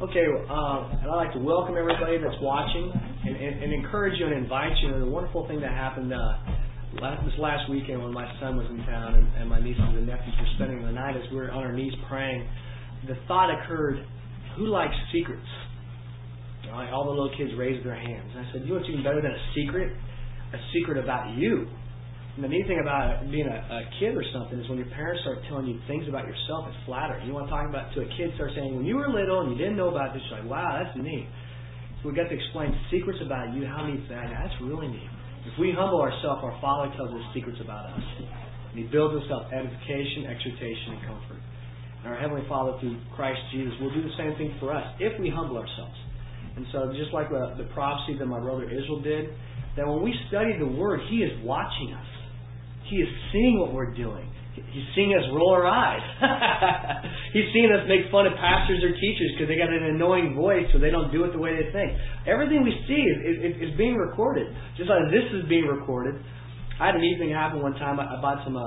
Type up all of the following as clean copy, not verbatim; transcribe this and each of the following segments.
Okay, and I'd like to welcome everybody that's watching and encourage you and invite you. And the wonderful thing that happened this last weekend when my son was in town and my nieces and nephews were spending the night as we were on our knees praying, the thought occurred, who likes secrets? All the little kids raised their hands. And I said, you know what's even better than a secret? A secret about you. And the neat thing about being a kid or something is when your parents start telling you things about yourself, it's flattering. You want to talk about to a kid, start saying, when you were little and you didn't know about this, you're like, wow, that's neat. So we got to explain secrets about you. How neat is that? That's really neat. If we humble ourselves, our Father tells us secrets about us. And He builds us up, edification, exhortation, and comfort. And our Heavenly Father, through Christ Jesus, will do the same thing for us if we humble ourselves. And so just like the prophecy that my brother Israel did, that when we study the Word, He is watching us. He is seeing what we're doing. He's seeing us roll our eyes. He's seeing us make fun of pastors or teachers because they got an annoying voice so they don't do it the way they think. Everything we see is being recorded. Just like this is being recorded. I had a neat thing happen one time. I bought some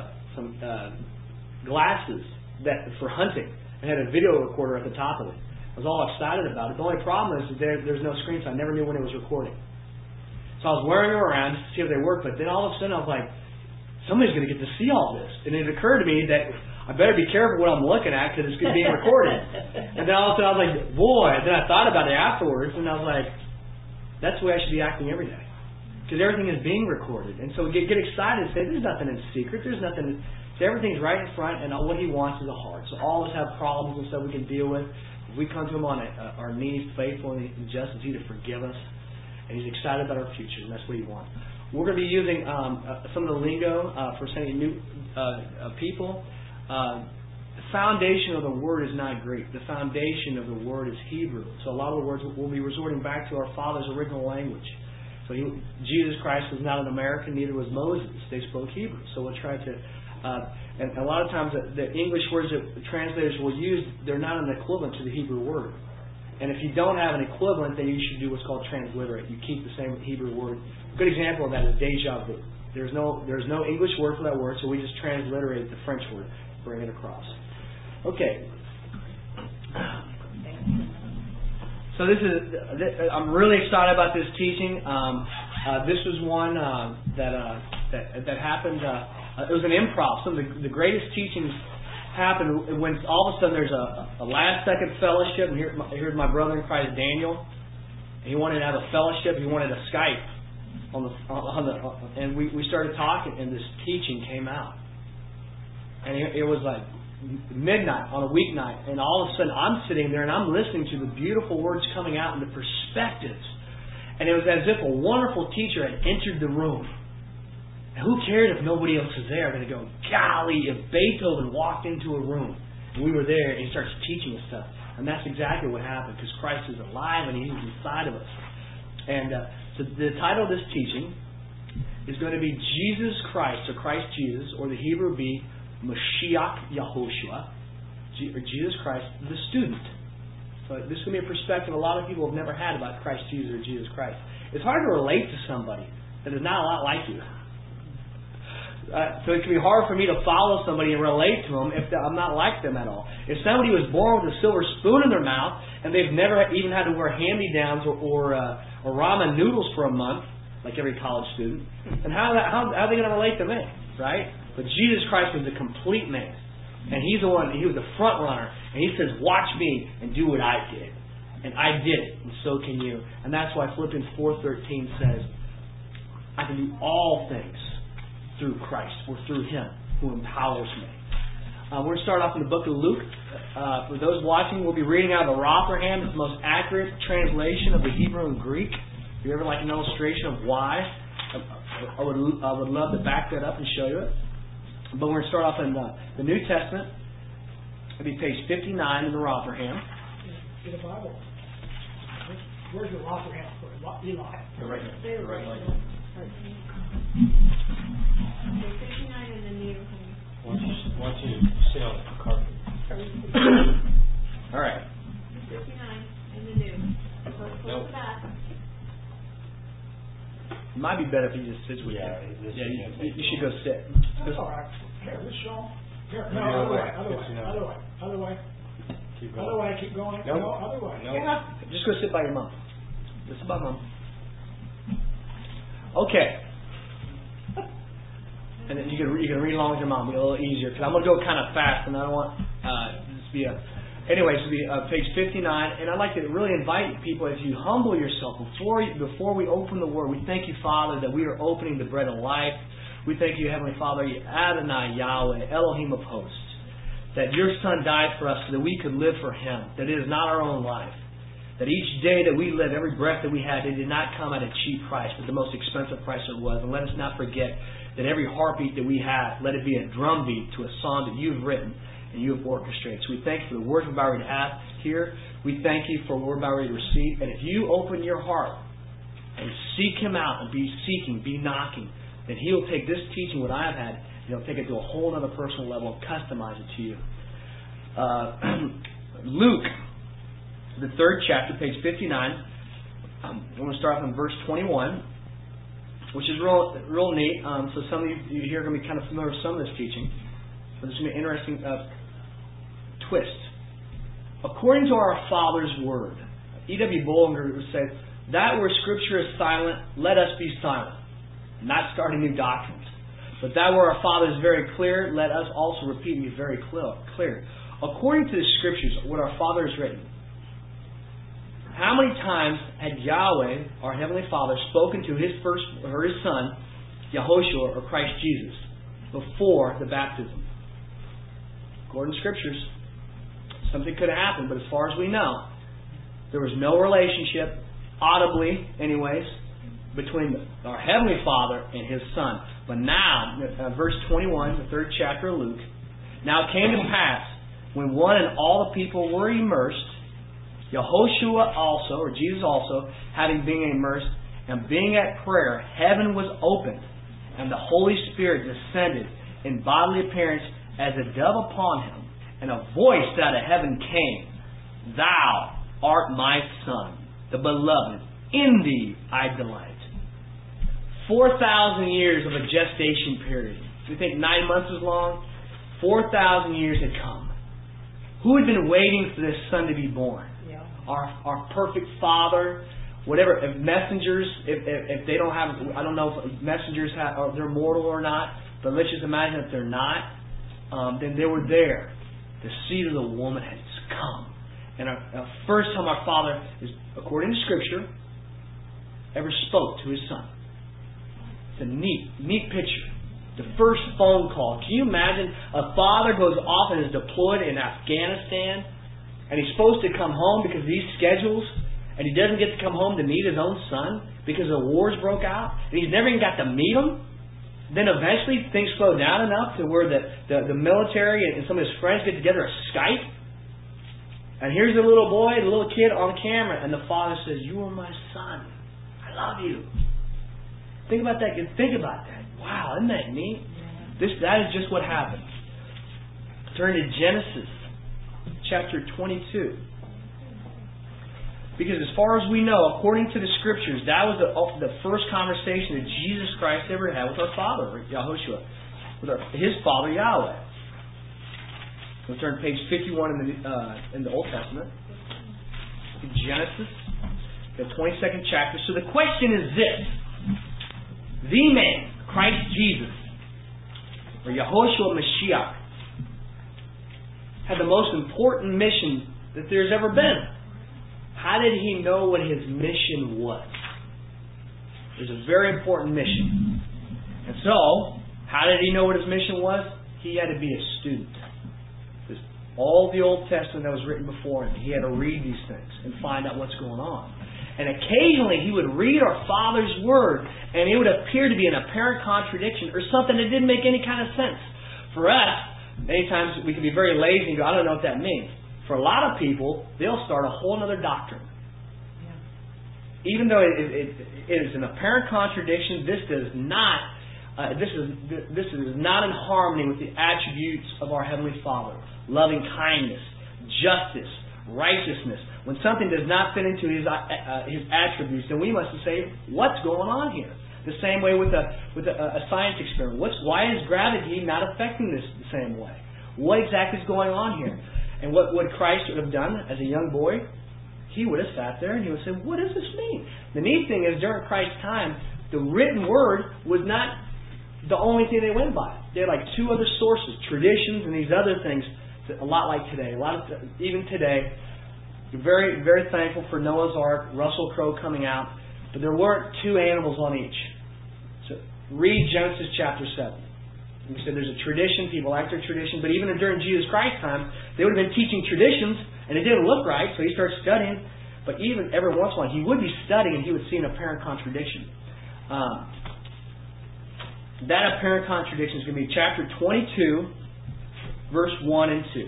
glasses for hunting and had a video recorder at the top of it. I was all excited about it. The only problem is there's no screen, so I never knew when it was recording. So I was wearing them around to see if they worked, but then all of a sudden I was like, somebody's going to get to see all this. And it occurred to me that I better be careful what I'm looking at because it's being recorded. And then all of a sudden I was like, boy. And then I thought about it afterwards and I was like, that's the way I should be acting every day. Because everything is being recorded. And so we get excited and say, there's nothing in secret. There's nothing. So everything's right in front and what He wants is a heart. So all of us have problems and stuff we can deal with. If we come to Him on our knees, faithful and just, He's to forgive us. And He's excited about our future. And that's what He wants. We're going to be using some of the lingo for sending new people. The foundation of the Word is not Greek. The foundation of the Word is Hebrew. So a lot of the words we'll be resorting back to our Father's original language. So Jesus Christ was not an American, neither was Moses. They spoke Hebrew. So we'll try to... and a lot of times the English words that translators will use, they're not an equivalent to the Hebrew word. And if you don't have an equivalent, then you should do what's called transliterate. You keep the same Hebrew word. A good example of that is déjà vu. There's no English word for that word, so we just transliterate the French word, bring it across. Okay. So I'm really excited about this teaching. This was one that happened. It was an improv. Some of the greatest teachings happened when all of a sudden there's a last second fellowship. And here's my brother in Christ, Daniel. He wanted to have a fellowship. He wanted a Skype and we started talking, and this teaching came out. And it was like midnight on a weeknight, and all of a sudden I'm sitting there and I'm listening to the beautiful words coming out and the perspectives. And it was as if a wonderful teacher had entered the room. And who cared if nobody else was there? They're going to go, golly, if Beethoven walked into a room and we were there and he starts teaching us stuff. And that's exactly what happened, because Christ is alive and He's inside of us. And so the title of this teaching is going to be Jesus Christ, or Christ Jesus, or the Hebrew would be Mashiach Yahushua, or Jesus Christ, the student. So this is going to be a perspective a lot of people have never had about Christ Jesus or Jesus Christ. It's hard to relate to somebody that is not a lot like you. So it can be hard for me to follow somebody and relate to them if I'm not like them at all. If somebody was born with a silver spoon in their mouth and they've never even had to wear hand-me-downs or ramen noodles for a month, like every college student, then how are they going to relate to me, right? But Jesus Christ was the complete man, and He's the one. He was the front runner, and He says, "Watch me and do what I did," and I did it, and so can you. And that's why Philippians 4:13 says, "I can do all things through Christ," or through Him who empowers me. We're going to start off in the book of Luke. For those watching, we'll be reading out of the Rotherham. It's the most accurate translation of the Hebrew and Greek. If you ever like an illustration of why, I would love to back that up and show you it. But we're going to start off in the New Testament. It'll be page 59 in the Rotherham. In the Bible. Where's your Rotherham for Eli? Right here. Right here. Page 59 in the New. Why don't you sit on the carpet? All right. 59 in the New. First Nope. the back. It might be better if he just sits with Yeah, you. this Yeah, is you should go sit. That's all right. Here, this shawl. Here, no, The other way. other way. Keep going. Otherwise, keep going. Nope. No, otherwise. Nope. Yeah. Just go sit by your mom. Just sit by mom. Okay. And then you can read along with your mom. It'll be a little easier because I'm going to go kind of fast, and I don't want this to be a. Anyways, it'll be page 59, and I'd like to really invite people as you humble yourself before we open the Word. We thank you, Father, that we are opening the bread of life. We thank you, Heavenly Father, Adonai, Yahweh, Elohim of hosts, that your Son died for us so that we could live for Him, that it is not our own life, that each day that we live, every breath that we had, it did not come at a cheap price, but the most expensive price there was. And let us not forget that every heartbeat that we have, let it be a drumbeat to a song that you've written and you have orchestrated. So we thank you for the words we're about ready to have here. We thank you for what we're about ready to receive. And if you open your heart and seek Him out and be seeking, be knocking, then He will take this teaching, what I have had, and He'll take it to a whole other personal level and customize it to you. Luke, the 3rd chapter, page 59. I'm going to start from verse 21, which is real neat. So some of you here are going to be kind of familiar with some of this teaching. But this is going to be an interesting twist. According to our Father's Word, E.W. Bullinger would say, that where Scripture is silent, let us be silent. Not starting new doctrines. But that where our Father is very clear, let us also repeat and be very clear. According to the Scriptures, what our Father has written, how many times had Yahweh, our Heavenly Father, spoken to His Son, Yahushua, or Christ Jesus, before the baptism? According to Scriptures, something could have happened, but as far as we know, there was no relationship, audibly anyways, between our Heavenly Father and His Son. But now, verse 21, the 3rd chapter of Luke, now it came to pass, when one and all the people were immersed, Yahushua also, or Jesus also, having been immersed, and being at prayer, heaven was opened, and the Holy Spirit descended in bodily appearance as a dove upon Him, and a voice out of heaven came, Thou art my Son, the beloved, in Thee I delight. 4,000 years of a gestation period. You think 9 months was long? 4,000 years had come. Who had been waiting for this Son to be born? Yeah. Our perfect Father. Whatever. If messengers, if they don't have, I don't know if messengers have, or they're mortal or not, but let's just imagine if they're not, then they were there. The seed of the woman has come. And our first time our Father, is, according to Scripture, ever spoke to His Son. It's a neat picture. The first phone call. Can you imagine a father goes off and is deployed in Afghanistan, and he's supposed to come home because of these schedules, and he doesn't get to come home to meet his own son because the wars broke out, and he's never even got to meet him? Then eventually things slow down enough to where the military and some of his friends get together a Skype, and here's the little boy, the little kid on camera, and the father says, "You are my son. I love you." Think about that. Think about that. Wow, isn't that neat? That is just what happened. Turn to Genesis chapter 22. Because as far as we know, according to the Scriptures, that was the first conversation that Jesus Christ ever had with our Father, Yahushua, with His Father Yahweh. We'll turn to page 51 in the Old Testament. Genesis, the 22nd chapter. So the question is this. The man, Christ Jesus, or Yahushua Mashiach, had the most important mission that there's ever been. How did He know what His mission was? It was a very important mission. And so, how did He know what His mission was? He had to be a student. Because all the Old Testament that was written before Him, He had to read these things and find out what's going on. And occasionally He would read our Father's Word, and it would appear to be an apparent contradiction or something that didn't make any kind of sense. For us, many times we can be very lazy and go, I don't know what that means. For a lot of people, they'll start a whole other doctrine. Yeah. Even though it is an apparent contradiction, this is not in harmony with the attributes of our Heavenly Father. Loving kindness, justice, righteousness. When something does not fit into His attributes, then we must say, what's going on here? The same way with a science experiment. Why is gravity not affecting this the same way? What exactly is going on here? And what would Christ would have done as a young boy? He would have sat there and he would say, what does this mean? The neat thing is, during Christ's time, the written word was not the only thing they went by. They had like two other sources, traditions and these other things, a lot like today. Even today, very, very thankful for Noah's Ark, Russell Crowe coming out, but there weren't two animals on each. So read Genesis chapter 7. You said there's a tradition, people like their tradition, but even during Jesus Christ's time, they would have been teaching traditions, and it didn't look right, so he starts studying. But even every once in a while, he would be studying, and he would see an apparent contradiction. That apparent contradiction is going to be chapter 22, verse 1 and 2.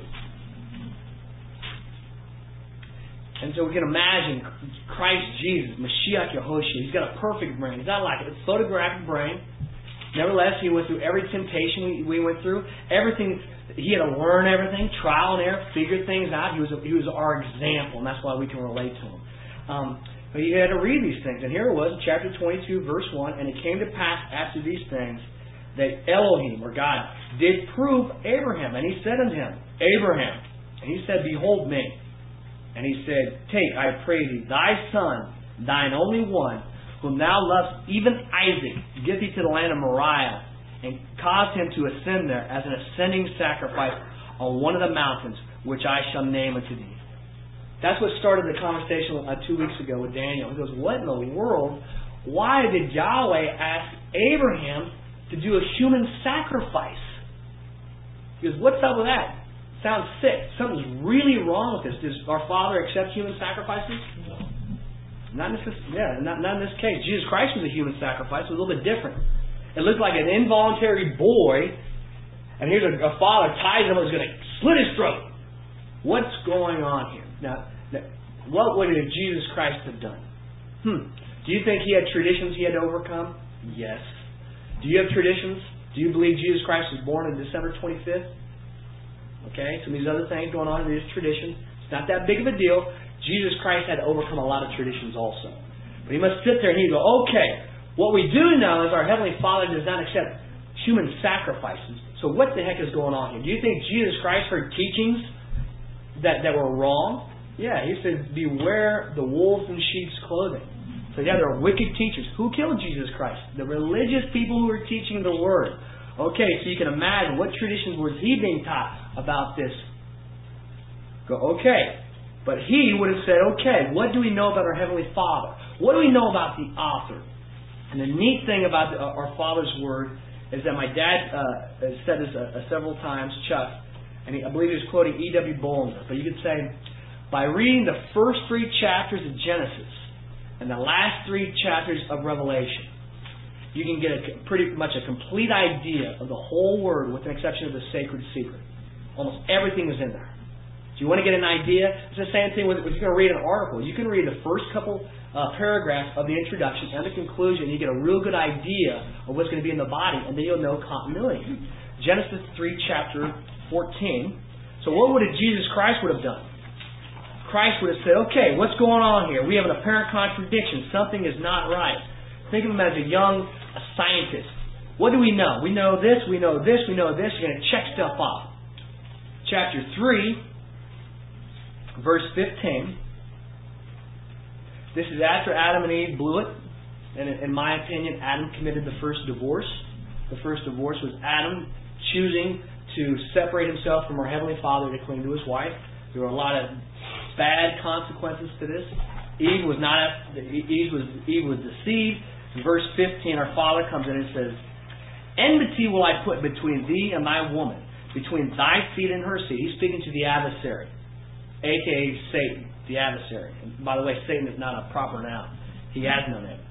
And so we can imagine Christ Jesus, Mashiach Yehoshua. He's got a perfect brain. He's not like a photographic brain. Nevertheless, he went through every temptation we went through. Everything, he had to learn everything, trial and error, figure things out. He was our example, and that's why we can relate to him. But he had to read these things. And here it was, chapter 22, verse 1. And it came to pass after these things that Elohim, or God, did prove Abraham. And he said unto him, Abraham. And he said, Behold me. And he said, Take, I pray thee, thy son, thine only one, whom thou lovest, even Isaac, get thee to the land of Moriah, and cause him to ascend there as an ascending sacrifice on one of the mountains, which I shall name unto thee. That's what started the conversation 2 weeks ago with Daniel. He goes, what in the world? Why did Yahweh ask Abraham to do a human sacrifice? He goes, what's up with that? Sounds sick. Something's really wrong with this. Does our Father accept human sacrifices? No. Not in this case. Jesus Christ was a human sacrifice. It was a little bit different. It looked like an involuntary boy, and here's a father ties him and is going to slit his throat. What's going on here? Now, what would Jesus Christ have done? Do you think he had traditions he had to overcome? Yes. Do you have traditions? Do you believe Jesus Christ was born on December 25th? Okay, some of these other things going on in this tradition. It's not that big of a deal. Jesus Christ had to overcome a lot of traditions also. But he must sit there and he go, okay, what we do know is our Heavenly Father does not accept human sacrifices. So what the heck is going on here? Do you think Jesus Christ heard teachings that were wrong? Yeah, he said, beware the wolves in sheep's clothing. So yeah, there are wicked teachers. Who killed Jesus Christ? The religious people who were teaching the Word. Okay, so you can imagine, what traditions was he being taught about this? Go, okay. But he would have said, okay, what do we know about our Heavenly Father? What do we know about the author? And the neat thing about our Father's Word is that my dad has said this several times, Chuck, and I believe he was quoting E.W. Bollinger. But you could say, by reading the first 3 chapters of Genesis and the last 3 chapters of Revelation, you can get pretty much a complete idea of the whole Word, with the exception of the sacred secret. Almost everything is in there. Do you want to get an idea? It's the same thing with if you're going to read an article. You can read the first couple paragraphs of the introduction and the conclusion. You get a real good idea of what's going to be in the body, and then you'll know continuity. Genesis 3, chapter 14. So what would Jesus Christ would have done? Christ would have said, okay, what's going on here? We have an apparent contradiction. Something is not right. Think of him as a scientist. What do we know? We know this, we know this, we know this. You're going to check stuff off. Chapter 3, verse 15. This is after Adam and Eve blew it. And in my opinion, Adam committed the first divorce. The first divorce was Adam choosing to separate himself from our Heavenly Father to cling to his wife. There were a lot of bad consequences to this. Eve was deceived. In verse 15, our Father comes in and says, enmity will I put between thee and thy woman, between thy seed and her seed. He's speaking to the adversary, a.k.a. Satan, the adversary. And by the way, Satan is not a proper noun. He has no name.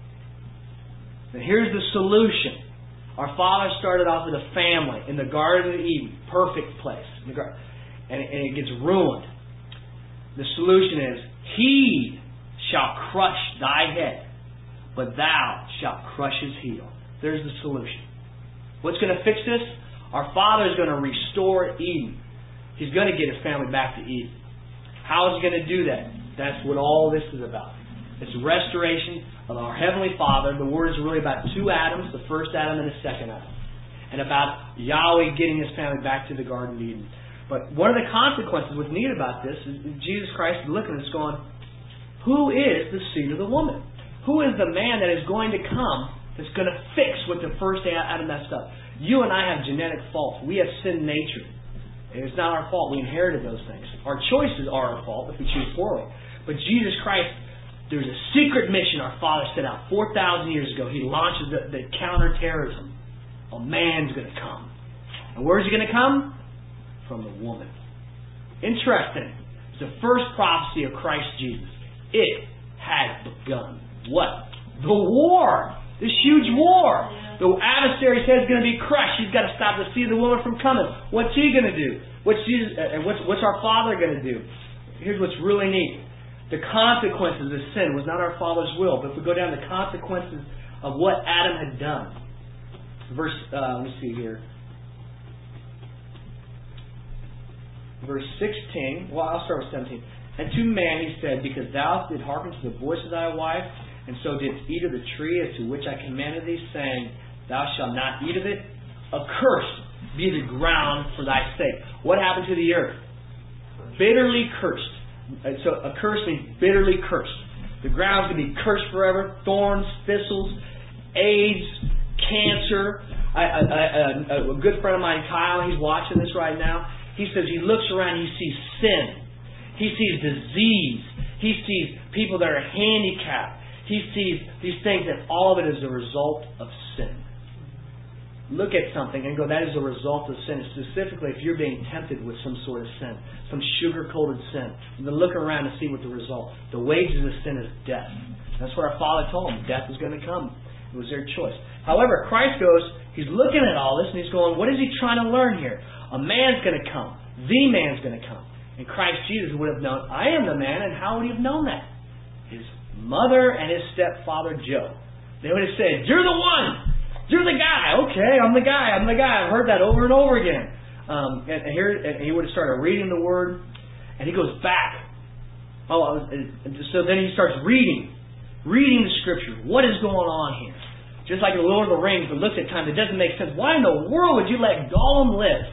And here's the solution. Our Father started off with a family in the Garden of Eden, perfect place. And it gets ruined. The solution is, he shall crush thy head, but thou shalt crush his heel. There's the solution. What's going to fix this? Our Father is going to restore Eden. He's going to get his family back to Eden. How is he going to do that? That's what all this is about. It's restoration of our Heavenly Father. The Word is really about 2 Adams, the first Adam and the second Adam. And about Yahweh getting his family back to the Garden of Eden. But one of the consequences, what's neat about this, is Jesus Christ is looking at us going, who is the seed of the woman? Who is the man that is going to come that's going to fix what the first Adam messed up? You and I have genetic faults. We have sin nature. It's not our fault. We inherited those things. Our choices are our fault if we choose poorly. But Jesus Christ, there's a secret mission our Father set out 4,000 years ago. He launches the counterterrorism. A man's going to come. And where's he going to come? From the woman. Interesting. It's the first prophecy of Christ Jesus. It has begun. What? The war. This huge war. The adversary says he's going to be crushed. He's got to stop the seed of the woman from coming. What's he going to do? What's our Father going to do? Here's what's really neat. The consequences of sin was not our Father's will. But if we go down to the consequences of what Adam had done. Let me see here. Verse 16. Well, I'll start with 17. And to man he said, because thou didst hearken to the voice of thy wife, and so didst eat of the tree as to which I commanded thee, saying, thou shalt not eat of it. Accursed be the ground for thy sake. What happened to the earth? Bitterly cursed. So accursed means bitterly cursed. The ground's going to be cursed forever. Thorns, thistles, AIDS, cancer. A good friend of mine, Kyle, he's watching this right now. He says he looks around and he sees sin. He sees disease. He sees people that are handicapped. He sees these things, and all of it is a result of sin. Look at something and go, that is a result of sin. Specifically, if you're being tempted with some sort of sin, some sugar-coated sin, and then look around and see what the result. The wages of sin is death. That's what our Father told them. Death is going to come. It was their choice. However, Christ goes, he's looking at all this, and he's going, what is he trying to learn here? A man's going to come. The man's going to come. And Christ Jesus would have known, I am the man, and how would he have known that? His mother and his stepfather Joe. They would have said, you're the one! You're the guy! Okay, I'm the guy, I've heard that over and over again. And he would have started reading the Word, and he goes back. So then he starts reading the Scripture. What is going on here? Just like the Lord of the Rings, but looks at times, it doesn't make sense. Why in the world would you let Gollum live?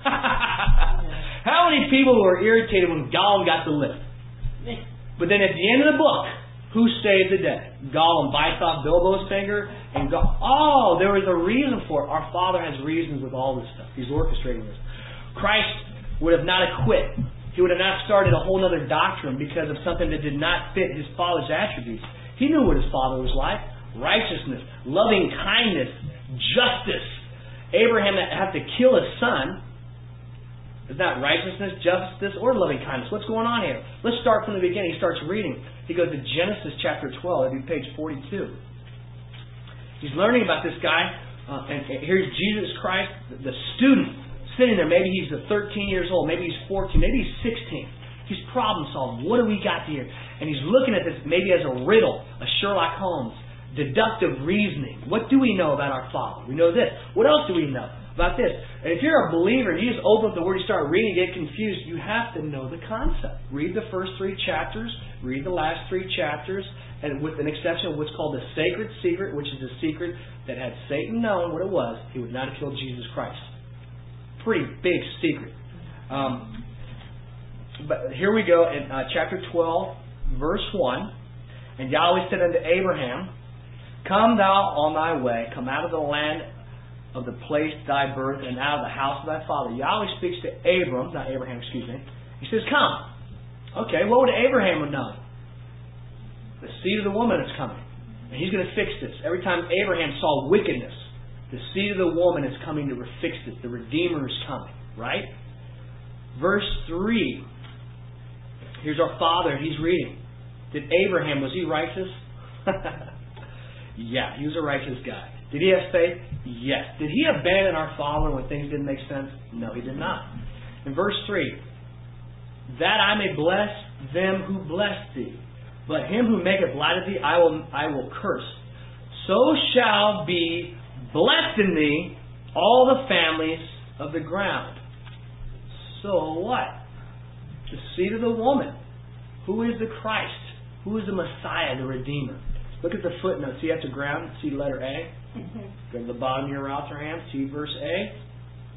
How many people were irritated when Gollum got to live? But then at the end of the book, who saved the day? Gollum bites off Bilbo's finger, and there was a reason for it. Our Father has reasons with all this stuff. He's orchestrating this. Christ would have not quit. He would have not started a whole other doctrine because of something that did not fit his Father's attributes. He knew what his Father was like. Righteousness, loving kindness, justice. Abraham had to kill his son. Is that righteousness, justice, or loving kindness? What's going on here? Let's start from the beginning. He starts reading. He goes to Genesis chapter 12. That'd be page 42. He's learning about this guy. And here's Jesus Christ, the student, sitting there. Maybe he's 13 years old. Maybe he's 14. Maybe he's 16. He's problem solving. What do we got here? And he's looking at this maybe as a riddle, a Sherlock Holmes, deductive reasoning. What do we know about our Father? We know this. What else do we know about this? And if you're a believer and you just open up the Word, you start reading, get confused, you have to know the concept. Read the first 3 chapters, read the last 3 chapters, and with an exception of what's called the sacred secret, which is a secret that had Satan known what it was, he would not have killed Jesus Christ. Pretty big secret. But here we go in chapter 12, verse 1. And Yahweh said unto Abraham, come thou on thy way, come out of the land of the place thy birth, and out of the house of thy father. Yahweh speaks to Abraham. He says, come. Okay, what would Abraham have known? The seed of the woman is coming. And he's going to fix this. Every time Abraham saw wickedness, the seed of the woman is coming to fix it. The Redeemer is coming. Right? Verse 3. Here's our Father. He's reading. Did Abraham, was he righteous? Yeah, he was a righteous guy. Did he have faith? Yes. Did he abandon our Father when things didn't make sense? No, he did not. In verse 3, that I may bless them who bless thee, but him who maketh light of thee I will curse. So shall be blessed in thee all the families of the ground. So what? The seed of the woman. Who is the Christ? Who is the Messiah, the Redeemer? Look at the footnote. See at the ground? See letter A? Go to the bottom of your Rotherham. See verse A?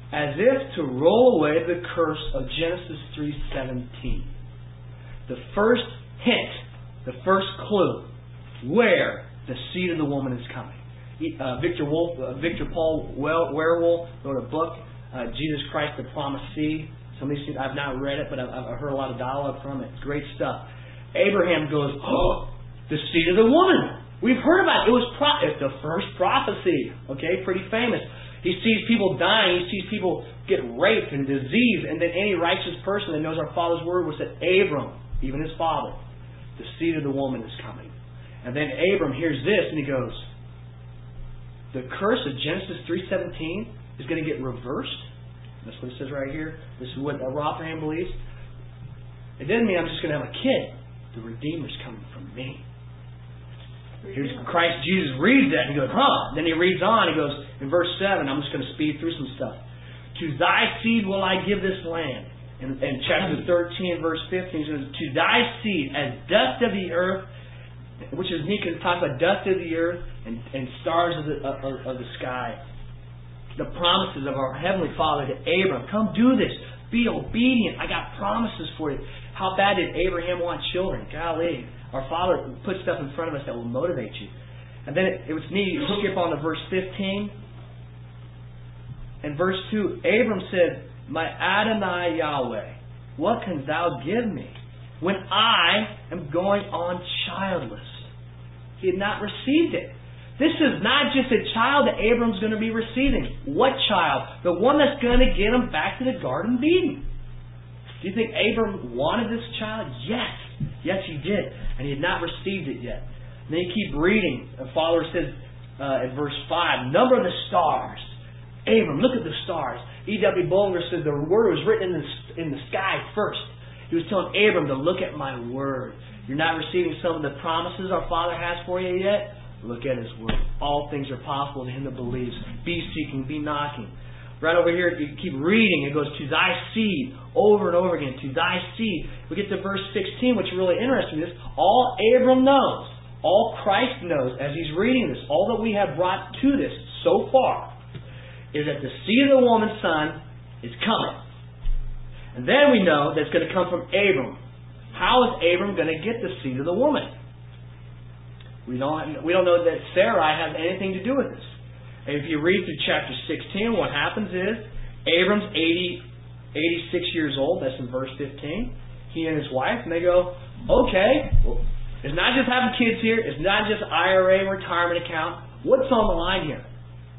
as if to roll away the curse of Genesis 3:17. The first hint, the first clue, where the seed of the woman is coming. Victor Paul Werewolf wrote a book, Jesus Christ, the Promised Seed. Some of these things, I've not read it, but I've heard a lot of dialogue from it. It's great stuff. Abraham goes, oh, the seed of the woman. We've heard about it. It's the first prophecy. Okay, pretty famous. He sees people dying. He sees people get raped and diseased. And then any righteous person that knows our Father's word was that Abram, even his father, the seed of the woman is coming. And then Abram hears this and he goes, the curse of Genesis 3:17 is going to get reversed. That's what it says right here. This is what Abraham believes. It doesn't mean I'm just going to have a kid. The Redeemer's coming from me. Here's Christ Jesus reads that and he goes, huh. Then he reads on. He goes, in verse 7, I'm just going to speed through some stuff. To thy seed will I give this land. In chapter 13, verse 15, he says, to thy seed as dust of the earth, which is neat because it talks about dust of the earth and stars of the sky. The promises of our Heavenly Father to Abram. Come do this. Be obedient. I got promises for you. How bad did Abraham want children? Golly. Our Father put stuff in front of us that will motivate you. And then it was neat. You skip on to verse 15. And verse 2. Abram said, my Adonai Yahweh, what canst thou give me when I am going on childless? He had not received it. This is not just a child that Abram's going to be receiving. What child? The one that's going to get him back to the Garden of Eden. Do you think Abram wanted this child? Yes. Yes, he did. And he had not received it yet. And then you keep reading. The Father says in verse 5, number the stars. Abram, look at the stars. E.W. Bullinger said the word was written in the sky first. He was telling Abram to look at my word. You're not receiving some of the promises our Father has for you yet? Look at His word. All things are possible to him that believes. Be seeking, be knocking. Right over here, you keep reading. It goes, to thy seed, over and over again. To thy seed. We get to verse 16, which is really interesting. This all Abram knows, all Christ knows as he's reading this, all that we have brought to this so far, is that the seed of the woman's son is coming. And then we know that it's going to come from Abram. How is Abram going to get the seed of the woman? We don't know that Sarai has anything to do with this. And if you read through chapter 16, what happens is Abram's 86 years old. That's in verse 15. He and his wife, and they go, okay, well, it's not just having kids here. It's not just IRA retirement account. What's on the line here?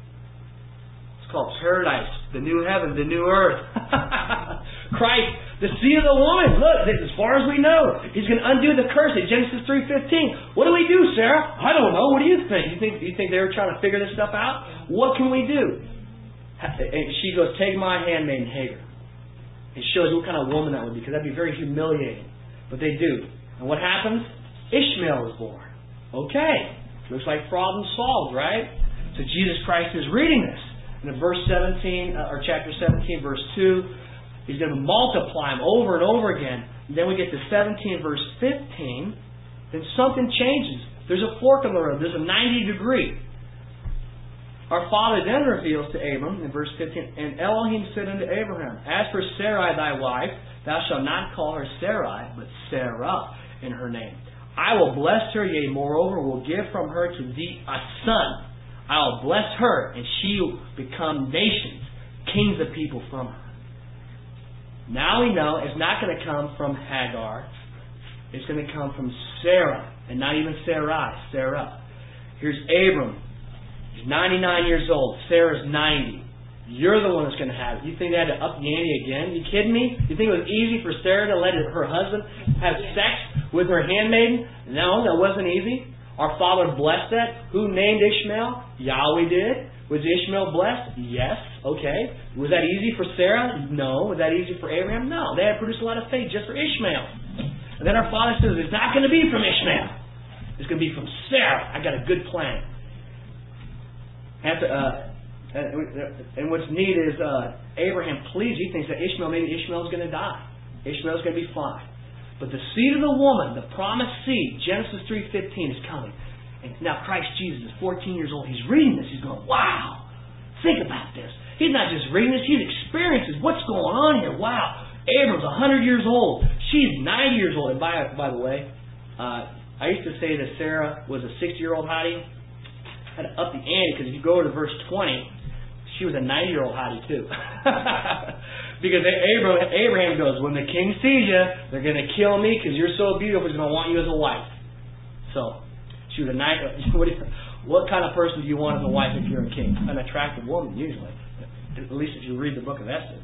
It's called paradise, the new heaven, the new earth. Christ, the seed of the woman. Look, as far as we know, He's going to undo the curse at Genesis 3:15. What do we do, Sarah? I don't know. What do you think? You think they were trying to figure this stuff out? What can we do? And she goes, take my handmaiden Hagar. It shows you what kind of woman that would be, because that'd be very humiliating. But they do. And what happens? Ishmael is born. Okay. Looks like problem solved, right? So Jesus Christ is reading this. And in verse 17, or chapter 17, verse 2, He's going to multiply them over and over again. And then we get to 17, verse 15. Then something changes. There's a fork in the road. There's a 90 degree. Our Father then reveals to Abram in verse 15, and Elohim said unto Abraham, as for Sarai thy wife, thou shalt not call her Sarai, but Sarah in her name. I will bless her, yea, moreover, will give from her to thee a son. I will bless her, and she will become nations, kings of people from her. Now we know it's not going to come from Hagar. It's going to come from Sarah. And not even Sarai, Sarah. Here's Abram. He's 99 years old. Sarah's 90. You're the one that's going to have it. You think they had to up the ante again? You kidding me? You think it was easy for Sarah to let her husband have sex with her handmaiden? No, that wasn't easy. Our Father blessed that. Who named Ishmael? Yahweh did. Was Ishmael blessed? Yes. Okay. Was that easy for Sarah? No. Was that easy for Abraham? No. They had produced a lot of faith just for Ishmael. And then our Father says, it's not going to be from Ishmael. It's going to be from Sarah. I got a good plan. And what's neat is Abraham pleads. He thinks that maybe Ishmael's going to die. Ishmael's going to be fine. But the seed of the woman, the promised seed, Genesis 3:15 is coming. And now Christ Jesus is 14 years old. He's reading this. He's going, wow, think about this. He's not just reading this, he's experiencing what's going on here. Wow. Abram's 100 years old. She's 90 years old. And by the way, I used to say that Sarah was a 60-year-old hottie. I had to up the ante, because if you go to verse 20, she was a 90-year-old hottie too. Because Abraham goes, when the king sees you, they're going to kill me because you're so beautiful, he's going to want you as a wife. So, she was a 90. What kind of person do you want as a wife if you're a king? An attractive woman, usually. At least if you read the book of Esther.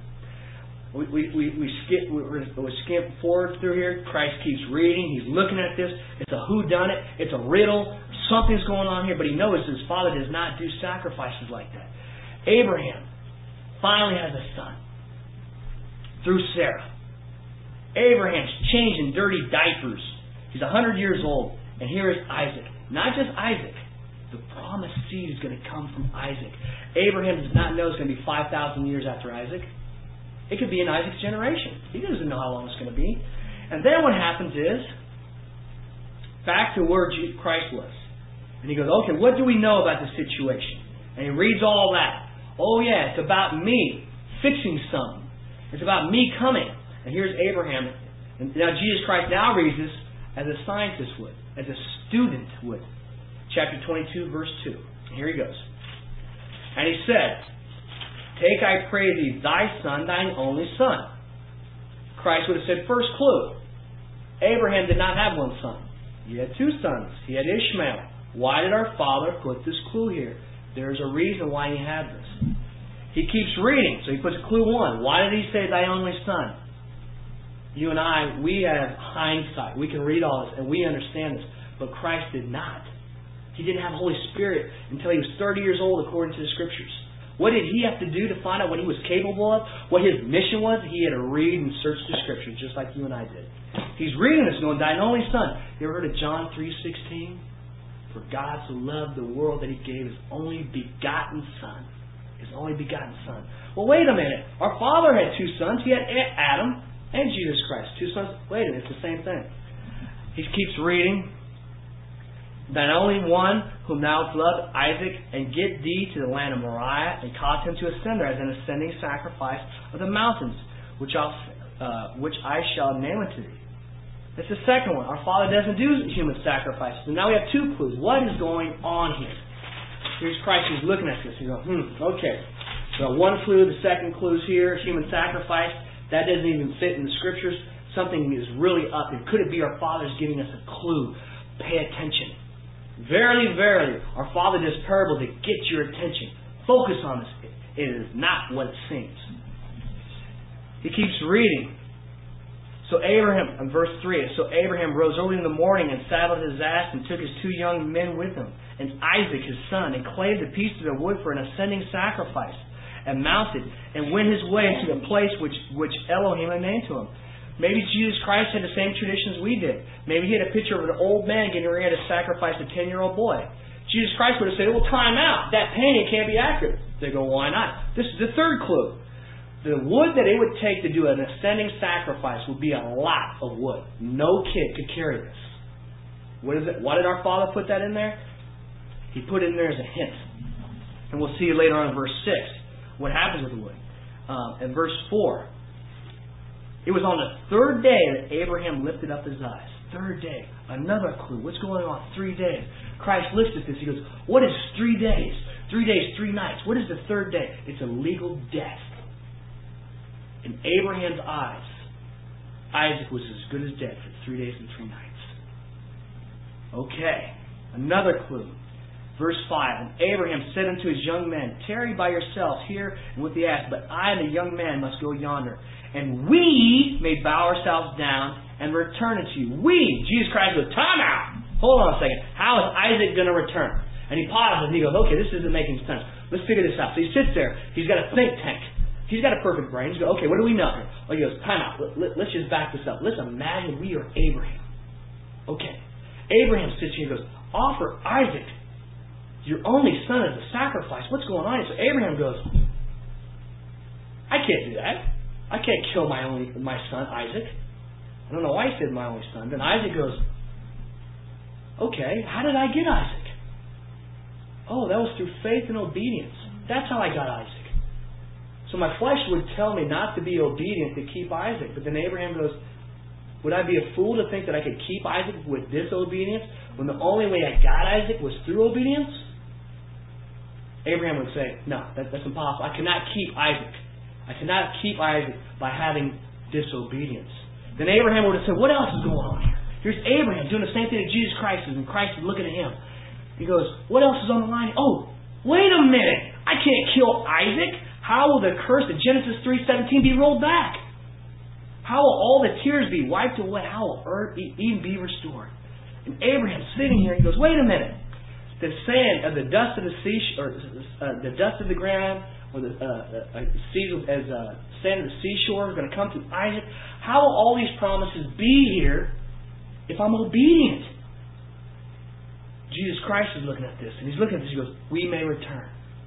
We skip forward through here. Christ keeps reading. He's looking at this. It's a whodunit. It's a riddle. Something's going on here. But he knows his father does not do sacrifices like that. Abraham finally has a son through Sarah. Abraham's changing dirty diapers. He's 100 years old. And here is Isaac. Not just Isaac. The promised seed is going to come from Isaac. Abraham does not know it's going to be 5,000 years after Isaac. It could be in Isaac's generation. He doesn't know how long it's going to be. And then what happens is, back to where Christ was. And he goes, okay, what do we know about this situation? And he reads all that. Oh yeah, it's about me fixing something. It's about me coming. And here's Abraham. And now Jesus Christ now reads this as a scientist would, as a student would. Chapter 22, verse 2. And here he goes. And he said, take, I pray thee, thy son, thine only son. Christ would have said, first clue. Abraham did not have one son. He had two sons. He had Ishmael. Why did our father put this clue here? There's a reason why he had this. He keeps reading, so he puts clue 1. Why did he say thy only son? You and I, we have hindsight. We can read all this and we understand this. But Christ did not. He didn't have the Holy Spirit until he was 30 years old according to the Scriptures. What did he have to do to find out what he was capable of? What his mission was? He had to read and search the Scriptures just like you and I did. He's reading this going, thine only son. You ever heard of John 3:16? For God so loved the world that he gave his only begotten son. His only begotten son. Well, wait a minute. Our father had two sons. He had Adam and Jesus Christ. Two sons. Wait a minute. It's the same thing. He keeps reading. Thine only one whom thou hast loved, Isaac, and get thee to the land of Moriah, and cause him to ascend there as an ascending sacrifice of the mountains, which I shall name unto thee. That's the second one. Our Father doesn't do human sacrifices. And now we have two clues. What is going on here? Here's Christ. He's looking at this. He's going, okay. So one clue. The second clue is here. Human sacrifice. That doesn't even fit in the Scriptures. Something is really up. And could it be our Father's giving us a clue? Pay attention. Verily, verily, our Father does parable to get your attention. Focus on this. It is not what it seems. He keeps reading. So Abraham, in verse 3, so Abraham rose early in the morning and saddled his ass and took his two young men with him, and Isaac his son, and clave the pieces of wood for an ascending sacrifice, and mounted, and went his way to the place which Elohim had named to him. Maybe Jesus Christ had the same traditions we did. Maybe he had a picture of an old man getting ready to sacrifice a 10-year-old boy. Jesus Christ would have said, well, time out. That painting can't be accurate. They go, why not? This is the third clue. The wood that it would take to do an ascending sacrifice would be a lot of wood. No kid could carry this. What is it? Why did our Father put that in there? He put it in there as a hint. And we'll see later on in verse 6 what happens with the wood. In verse 4, it was on the third day that Abraham lifted up his eyes. Third day. Another clue. What's going on? 3 days. Christ looks at this. He goes, what is 3 days? 3 days, 3 nights. What is the third day? It's a legal death. In Abraham's eyes, Isaac was as good as dead for 3 days and 3 nights. Okay. Another clue. Verse 5. And Abraham said unto his young men, tarry by yourselves here and with the ass, but I and the young man must go yonder. And we may bow ourselves down and return unto you. We, Jesus Christ goes, time out. Hold on a second. How is Isaac going to return? And he pauses and he goes, okay, this isn't making sense. Let's figure this out. So he sits there. He's got a think tank. He's got a perfect brain. He's going, okay, what do we know here? Oh, he goes, time out. Let's just back this up. Let's imagine we are Abraham. Okay. Abraham sits here and goes, offer Isaac, your only son, as a sacrifice. What's going on here? So Abraham goes, I can't do that. I can't kill my son, Isaac. I don't know why he said my only son. Then Isaac goes, okay, how did I get Isaac? Oh, that was through faith and obedience. That's how I got Isaac. So my flesh would tell me not to be obedient, to keep Isaac. But then Abraham goes, would I be a fool to think that I could keep Isaac with disobedience when the only way I got Isaac was through obedience? Abraham would say, no, that's impossible. I cannot keep Isaac. I cannot keep Isaac by having disobedience. Then Abraham would have said, what else is going on here? Here's Abraham doing the same thing that Jesus Christ is, and Christ is looking at him. He goes, what else is on the line? Oh, wait a minute. I can't kill Isaac. How will the curse of Genesis 3:17 be rolled back? How will all the tears be wiped away? How will earth even be restored? And Abraham's sitting here, he goes, wait a minute. The sand of the dust of the sea, or the dust of the ground, or the sand of the seashore is going to come to Isaac. How will all these promises be here if I'm obedient? Jesus Christ is looking at this, and he's looking at this. He goes, we may return.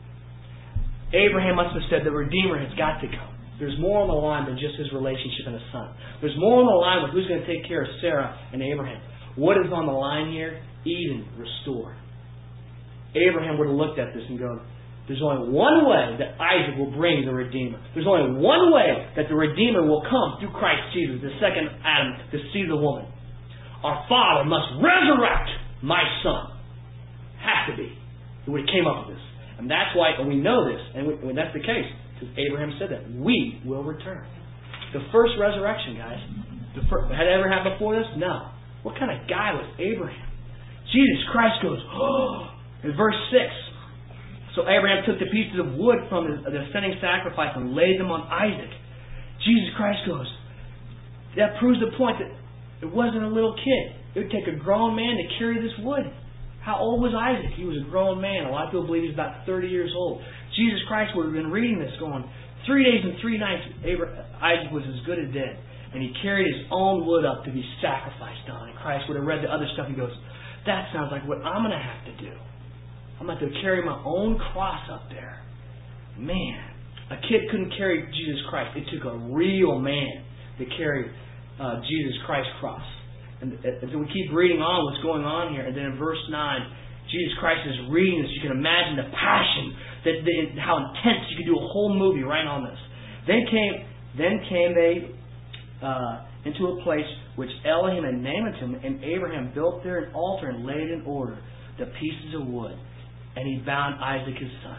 Abraham must have said the Redeemer has got to come. There's more on the line than just his relationship and his son. There's more on the line with who's going to take care of Sarah and Abraham. What is on the line here? Eden restored. Abraham would have looked at this and gone, there's only one way that Isaac will bring the Redeemer. There's only one way that the Redeemer will come through Christ Jesus, the second Adam, the seed of the woman. Our Father must resurrect my son. Has to be. He would have came up with this. And that's why, and we know this, and that's the case. Because Abraham said that. We will return. The first resurrection, guys. Had it ever happened before this? No. What kind of guy was Abraham? Jesus Christ goes, oh! In verse 6. So Abraham took the pieces of wood from the ascending sacrifice and laid them on Isaac. Jesus Christ goes, that proves the point that it wasn't a little kid. It would take a grown man to carry this wood. How old was Isaac? He was a grown man. A lot of people believe he was about 30 years old. Jesus Christ would have been reading this going, 3 days and 3 nights Isaac was as good as dead. And he carried his own wood up to be sacrificed on. And Christ would have read the other stuff. He goes, that sounds like what I'm going to have to do. I'm going to have to carry my own cross up there. Man, a kid couldn't carry Jesus Christ. It took a real man to carry Jesus Christ's cross. And so we keep reading on what's going on here. And then in verse 9, Jesus Christ is reading this. You can imagine the passion, how intense. You could do a whole movie right on this. Then came they into a place which Elohim had named him, and Abraham built there an altar and laid in order the pieces of wood. And he bound Isaac his son.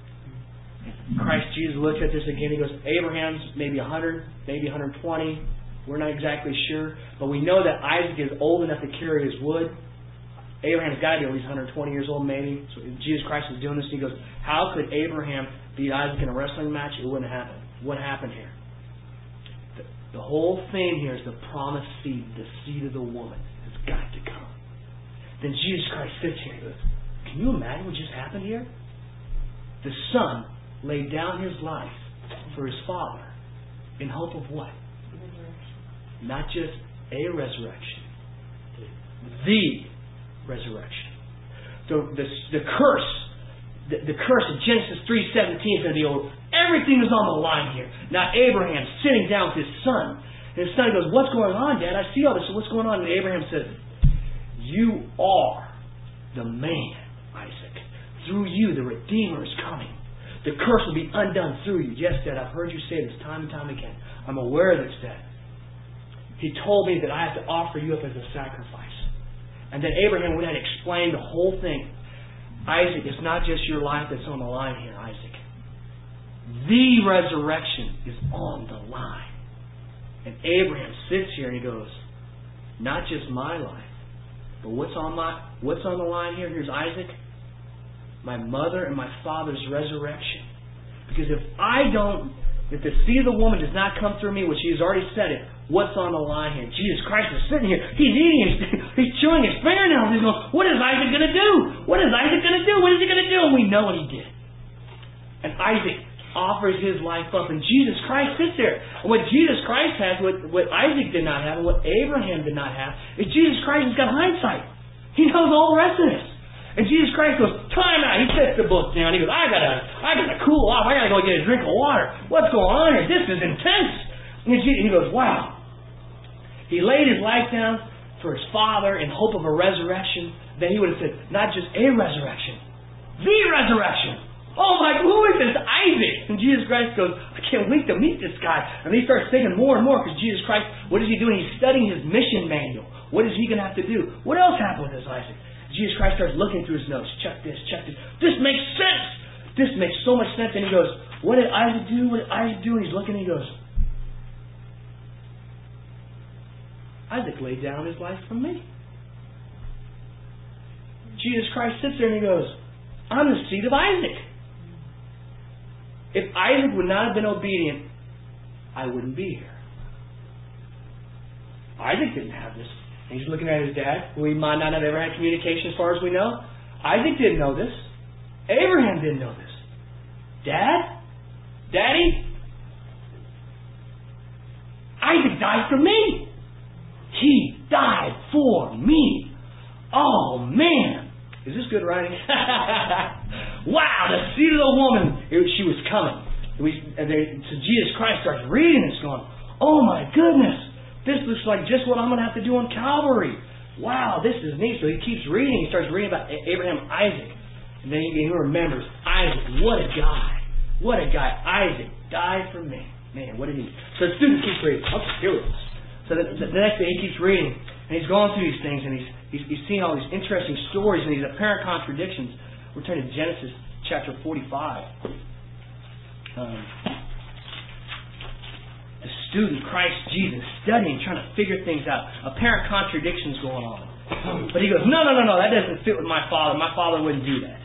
And Christ Jesus looks at this again. He goes, Abraham's maybe 100, maybe 120. We're not exactly sure. But we know that Isaac is old enough to carry his wood. Abraham's got to be at least 120 years old maybe. So Jesus Christ is doing this. He goes, how could Abraham beat Isaac in a wrestling match? It wouldn't happen. What happened here? The whole thing here is the promised seed, the seed of the woman has got to come. Then Jesus Christ sits here and goes, can you imagine what just happened here? The Son laid down His life for His Father in hope of what? Not just a resurrection. The resurrection. The curse. The curse of Genesis 3:17 is going to be over. Everything is on the line here. Now Abraham sitting down with his son. And his son goes, what's going on, Dad? I see all this. So what's going on? And Abraham says, you are the man, Isaac. Through you, the Redeemer is coming. The curse will be undone through you. Yes, Dad, I've heard you say this time and time again. I'm aware of this, Dad. He told me that I have to offer you up as a sacrifice. And then Abraham went ahead and explained the whole thing. Isaac, it's not just your life that's on the line here, Isaac. The resurrection is on the line. And Abraham sits here and he goes, not just my life, but what's on the line here? Here's Isaac, my mother and my father's resurrection. Because if the seed of the woman does not come through me, which He has already said it, what's on the line here? Jesus Christ is sitting here. He's eating. He's chewing his fingernails. He's going, what is Isaac going to do? What is Isaac going to do? What is he going to do? And we know what he did. And Isaac offers his life up. And Jesus Christ sits there. And what Jesus Christ has, what Isaac did not have, and what Abraham did not have, is Jesus Christ has got hindsight. He knows all the rest of this. And Jesus Christ goes, time out. He sets the book down. He goes, I gotta cool off. I gotta go get a drink of water. What's going on here? This is intense. And he goes, wow. He laid his life down for his Father in hope of a resurrection. Then he would have said, not just a resurrection, the resurrection. Oh my, who is this? Isaac. And Jesus Christ goes, I can't wait to meet this guy. And he starts thinking more and more because Jesus Christ, what is he doing? He's studying his mission manual. What is he going to have to do? What else happened with this Isaac? Jesus Christ starts looking through his notes. Check this, check this. This makes sense. This makes so much sense. And he goes, what did Isaac do? What did Isaac do? And he's looking and he goes, Isaac laid down his life for me. Jesus Christ sits there and he goes, I'm the seed of Isaac. If Isaac would not have been obedient, I wouldn't be here. Isaac didn't have this. And he's looking at his dad, who he might not have ever had communication as far as we know. Isaac didn't know this. Abraham didn't know this. Dad? Daddy? Isaac died for me. He died for me. Oh, man. Is this good writing? Wow, the seed of the woman. She was coming. So Jesus Christ starts reading this going, oh my goodness. This looks like just what I'm going to have to do on Calvary. Wow, this is neat. So he keeps reading. He starts reading about Abraham, Isaac. And then he remembers, Isaac, what a guy. What a guy. Isaac died for me. Man, what did he... So the student keeps reading. Okay, here we go. So the next day he keeps reading. And he's going through these things. And he's seeing all these interesting stories and these apparent contradictions. We're turning to Genesis chapter 45. The student, Christ Jesus, studying, trying to figure things out. Apparent contradictions going on. But he goes, no, that doesn't fit with my father. My father wouldn't do that.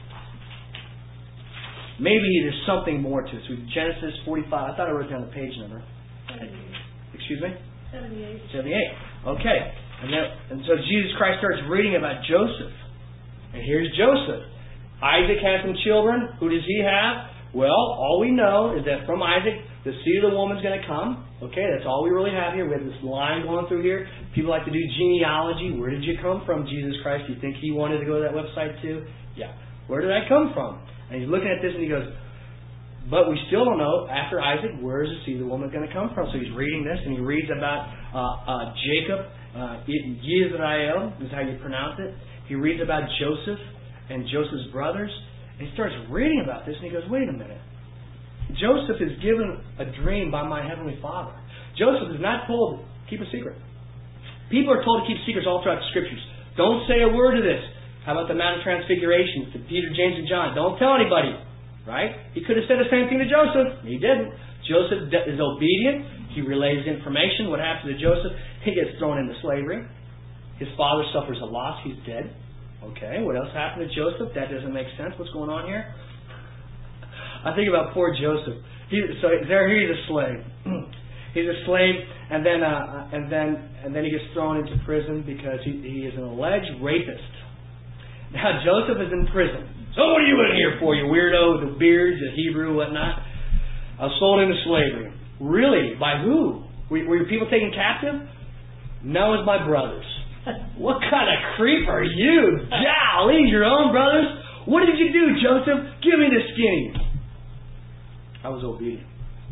Maybe there's something more to it. So Genesis 45. I thought I wrote down the page number. 78. Excuse me? 78. 78. Okay. And so Jesus Christ starts reading about Joseph. And here's Joseph. Isaac has some children. Who does he have? Well, all we know is that from Isaac, the seed of the woman's going to come. Okay, that's all we really have here. We have this line going through here. People like to do genealogy. Where did you come from, Jesus Christ? Do you think he wanted to go to that website too? Yeah. Where did I come from? And he's looking at this and he goes, but we still don't know, after Isaac, where is the seed of the woman going to come from? So he's reading this and he reads about Jacob, Yisrael is how you pronounce it. He reads about Joseph and Joseph's brothers. And he starts reading about this and he goes, wait a minute. Joseph is given a dream by my Heavenly Father. Joseph is not told, keep a secret. People are told to keep secrets all throughout the Scriptures. Don't say a word to this. How about the Mount of Transfiguration to Peter, James, and John? Don't tell anybody. Right? He could have said the same thing to Joseph. He didn't. Joseph is obedient. He relays information. What happens to Joseph? He gets thrown into slavery. His father suffers a loss. He's dead. Okay, what else happened to Joseph? That doesn't make sense. What's going on here? I think about poor Joseph. He's a slave. He's a slave, and then he gets thrown into prison because he is an alleged rapist. Now Joseph is in prison. So what are you in here for, you weirdo? The beards, the Hebrew, whatnot. I was sold into slavery. Really? By who? Were your people taken captive? No, it's my brothers. What kind of creep are you? Golly, your own brothers? What did you do, Joseph? Give me the skinny. I was obedient.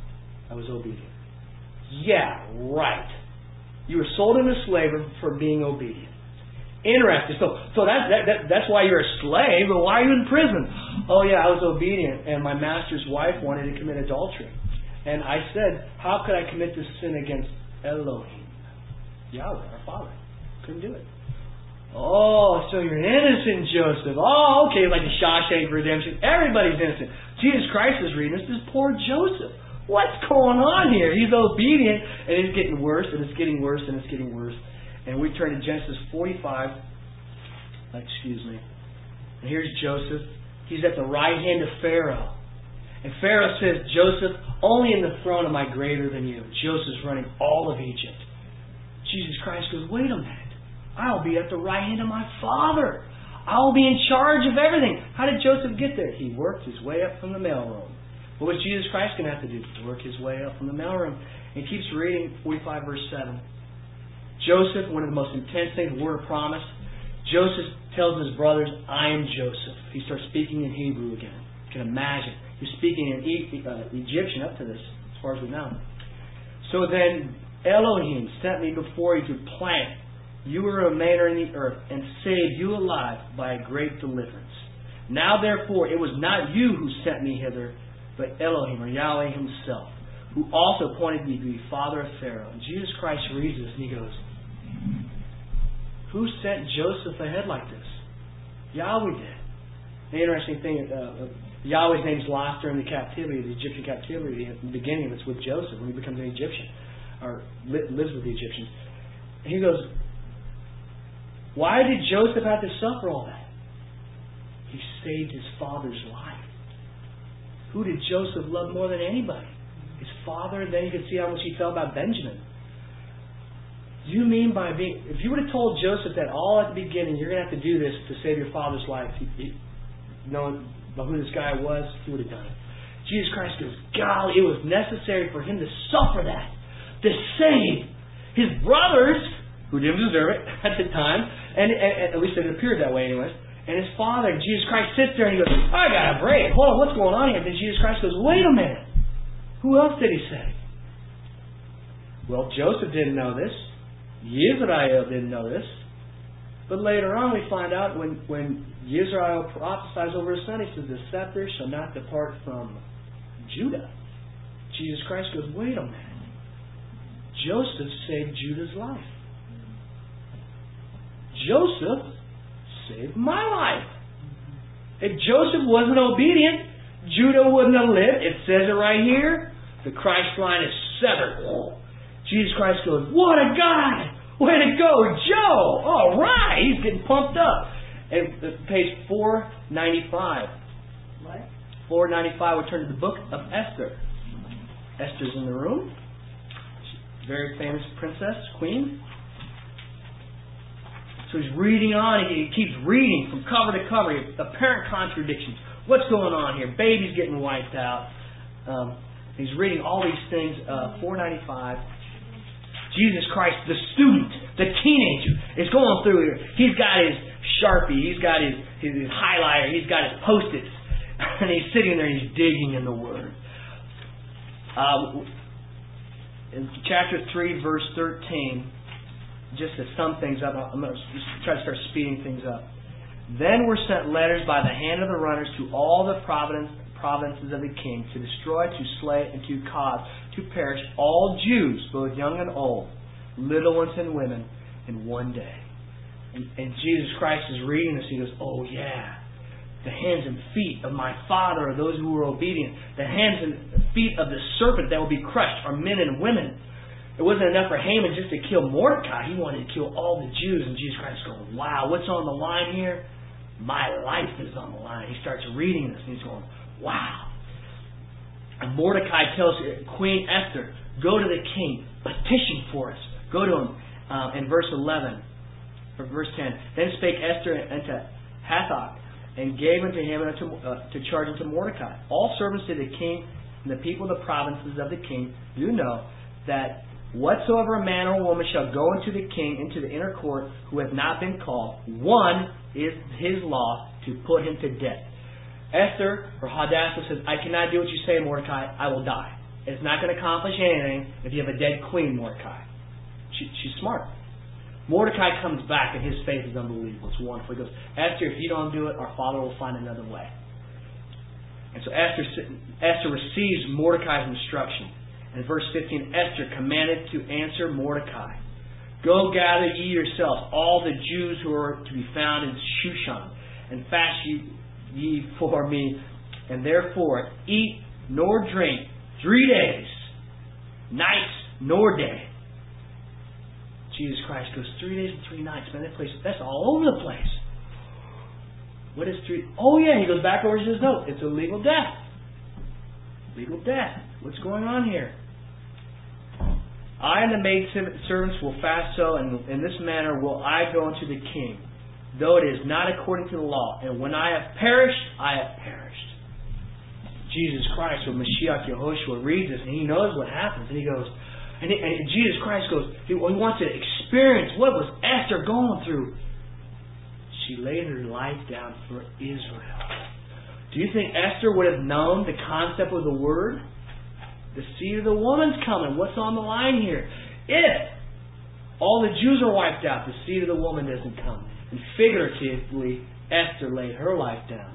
Yeah, right. You were sold into slavery for being obedient. Interesting. So that's why you're a slave, but why are you in prison? Oh yeah, I was obedient, and my master's wife wanted to commit adultery. And I said, how could I commit this sin against Elohim? Yahweh, our Father. Couldn't do it. Oh, so you're innocent, Joseph. Oh, okay, like the Shawshank Redemption. Everybody's innocent. Jesus Christ is reading this. This poor Joseph. What's going on here? He's obedient, and it's getting worse, and it's getting worse, and it's getting worse. And we turn to Genesis 45. Excuse me. And here's Joseph. He's at the right hand of Pharaoh. And Pharaoh says, Joseph, only in the throne am I greater than you. Joseph's running all of Egypt. Jesus Christ goes, wait a minute. I'll be at the right hand of my Father. I'll be in charge of everything. How did Joseph get there? He worked his way up from the mailroom. What was Jesus Christ going to have to do? Work his way up from the mailroom. And he keeps reading 45 verse 7. Joseph, one of the most intense things, the word of promise. Joseph tells his brothers, I am Joseph. He starts speaking in Hebrew again. You can imagine. He's speaking in Egyptian up to this, as far as we know. So then Elohim sent me before you to plant. You were a manner in the earth and saved you alive by a great deliverance. Now therefore it was not you who sent me hither, but Elohim, or Yahweh Himself, who also appointed me to be father of Pharaoh. And Jesus Christ reads this and He goes, who sent Joseph ahead like this? Yahweh did. The interesting thing, Yahweh's name is lost during the captivity, the Egyptian captivity. At the beginning, it's with Joseph when he becomes an Egyptian, or lives with the Egyptians. And he goes, why did Joseph have to suffer all that? He saved his father's life. Who did Joseph love more than anybody? His father. And then you can see how much he felt about Benjamin. Do you mean by being... If you would have told Joseph that all at the beginning, you're going to have to do this to save your father's life, knowing who this guy was, he would have done it. Jesus Christ goes, golly, it was necessary for Him to suffer that, to save His brothers, who didn't deserve it at the time, and at least it appeared that way anyways, and His Father. Jesus Christ sits there and He goes, I got a break. Hold on, what's going on here? Then Jesus Christ goes, wait a minute. Who else did He save? Well, Joseph didn't know this. Yisrael didn't know this. But later on we find out when Yisrael prophesies over his son, he says, the scepter shall not depart from Judah. Jesus Christ goes, wait a minute. Joseph saved Judah's life. Joseph saved my life. If Joseph wasn't obedient, Judah wouldn't have lived. It says it right here. The Christ line is severed. Jesus Christ goes, what a guy! Way to go, Joe! All right! He's getting pumped up. And page 495. What? 495, we turn to the book of Esther. Esther's in the room. Very famous princess, queen. So he's reading on. He keeps reading from cover to cover. Apparent contradictions. What's going on here? Baby's getting wiped out. He's reading all these things. 495. Jesus Christ, the student, the teenager, is going through here. He's got his Sharpie. He's got his highlighter. He's got his Post-its. And he's sitting there and he's digging in the Word. In chapter 3, verse 13, just to sum things up, I'm going to try to start speeding things up. Then were sent letters by the hand of the runners to all the provinces of the king, to destroy, to slay, and to cause to perish all Jews, both young and old, little ones and women, in one day. And Jesus Christ is reading this. He goes, oh yeah, the hands and feet of my Father are those who are obedient. The hands and feet of the serpent that will be crushed are men and women. It wasn't enough for Haman just to kill Mordecai. He wanted to kill all the Jews. And Jesus Christ is going, wow, what's on the line here? My life is on the line. He starts reading this and he's going, wow. And Mordecai tells Queen Esther, go to the king, petition for us. Go to him in verse 11, or verse 10. Then spake Esther unto Hathach, and gave unto him to charge unto Mordecai. All servants to the king and the people of the provinces of the king do know that whatsoever a man or woman shall go into the king, into the inner court, who hath not been called, one is his law to put him to death. Esther, or Hadassah, says, I cannot do what you say, Mordecai. I will die. It's not going to accomplish anything if you have a dead queen, Mordecai. She's smart. Mordecai comes back and his faith is unbelievable. It's wonderful. He goes, Esther, if you don't do it, our father will find another way. And so Esther receives Mordecai's instruction. And in verse 15, Esther commanded to answer Mordecai, go gather ye yourselves all the Jews who are to be found in Shushan, and fast ye for me, and therefore eat nor drink 3 days, nights nor day. Jesus Christ goes 3 days and 3 nights. Man, that's all over the place. What is 3? Oh yeah, he goes back over to his note. It's a legal death. Legal death. What's going on here? I and the maid servants will fast so, and in this manner will I go unto the king, though it is not according to the law. And when I have perished, I have perished. Jesus Christ, or Mashiach Yehoshua, reads this, and he knows what happens. And he goes, and Jesus Christ goes, he wants to experience what was Esther going through. She laid her life down for Israel. Do you think Esther would have known the concept of the word? The seed of the woman's coming. What's on the line here? If all the Jews are wiped out, the seed of the woman doesn't come. And figuratively, Esther laid her life down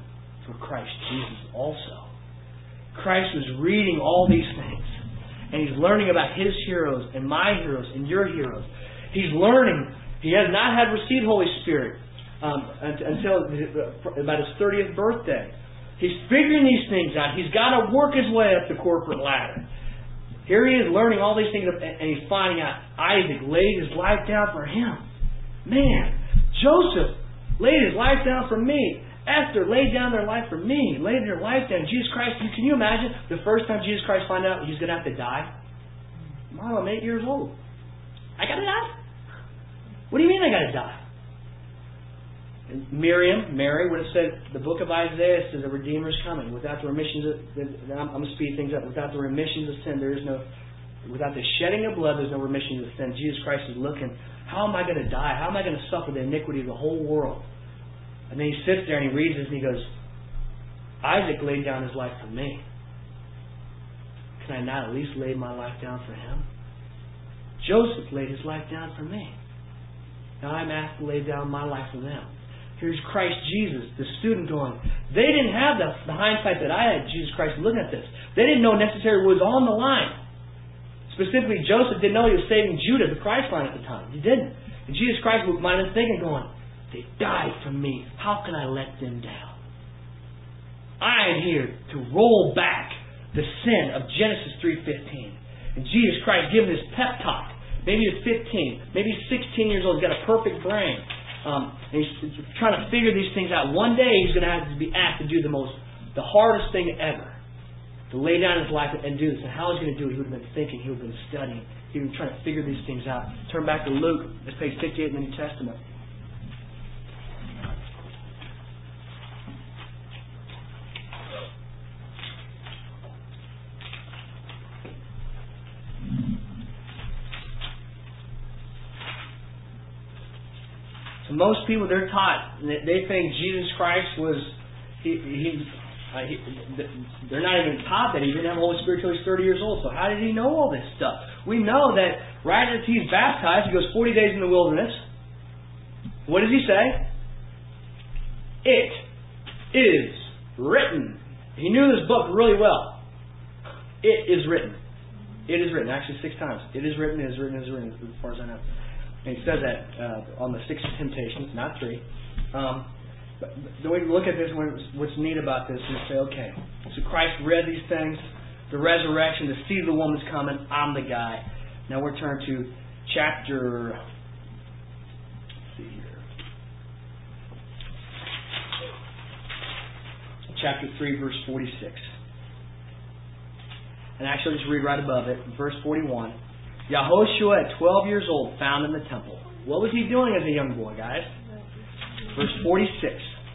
for Christ Jesus also. Christ was reading all these things. And He's learning about His heroes and my heroes and your heroes. He's learning. He has not had received Holy Spirit until about His 30th birthday. He's figuring these things out. He's got to work his way up the corporate ladder. Here he is learning all these things, and he's finding out Isaac laid his life down for him. Man, Joseph laid his life down for me. Esther laid down their life for me. Laid their life down. Jesus Christ, can you imagine the first time Jesus Christ found out he's going to have to die? Mom, I'm 8 years old. I got to die? What do you mean I got to die? And Mary would have said, the book of Isaiah says the Redeemer is coming. Without the remissions I'm going to speed things up. Without the remissions of sin, without the shedding of blood, there's no remission of sin. Jesus Christ is looking, how am I going to die? How am I going to suffer the iniquity of the whole world? And then he sits there and he reads this and he goes, Isaac laid down his life for me. Can I not at least lay my life down for him? Joseph laid his life down for me. Now I'm asked to lay down my life for them. Here's Christ Jesus, the student going, they didn't have the hindsight that I had, Jesus Christ, looking at this. They didn't know necessarily what was on the line. Specifically, Joseph didn't know he was saving Judah, the prize line at the time. He didn't. And Jesus Christ might have been thinking, going, they died for me. How can I let them down? I am here to roll back the sin of Genesis 3:15. And Jesus Christ giving this pep talk. Maybe he's 15, maybe he's 16 years old, he's got a perfect brain. And he's trying to figure these things out. One day he's going to have to be asked to do the hardest thing ever. To lay down his life and do this. And how he's going to do it, he would have been thinking, he would have been studying. He would have been trying to figure these things out. Turn back to Luke, it's page 58 in the New Testament. Most people, they're taught, they think Jesus Christ was, they're not even taught that He didn't have the Holy Spirit until He's 30 years old. So how did He know all this stuff? We know that right after He's baptized, He goes 40 days in the wilderness. What does He say? It is written. He knew this book really well. It is written. It is written. Actually 6 times. It is written, it is written, it is written, as far as I know. And he says that on the 6 temptations, not 3. But the way we look at this, what's neat about this is say, okay, so Christ read these things, the resurrection, the seed of the woman's coming, I'm the guy. Now we're turned to chapter, let's see here, chapter 3, verse 46. And actually, I'll just read right above it, verse 41. Yahoshua, at 12 years old, found in the temple. What was he doing as a young boy, guys? Verse 46.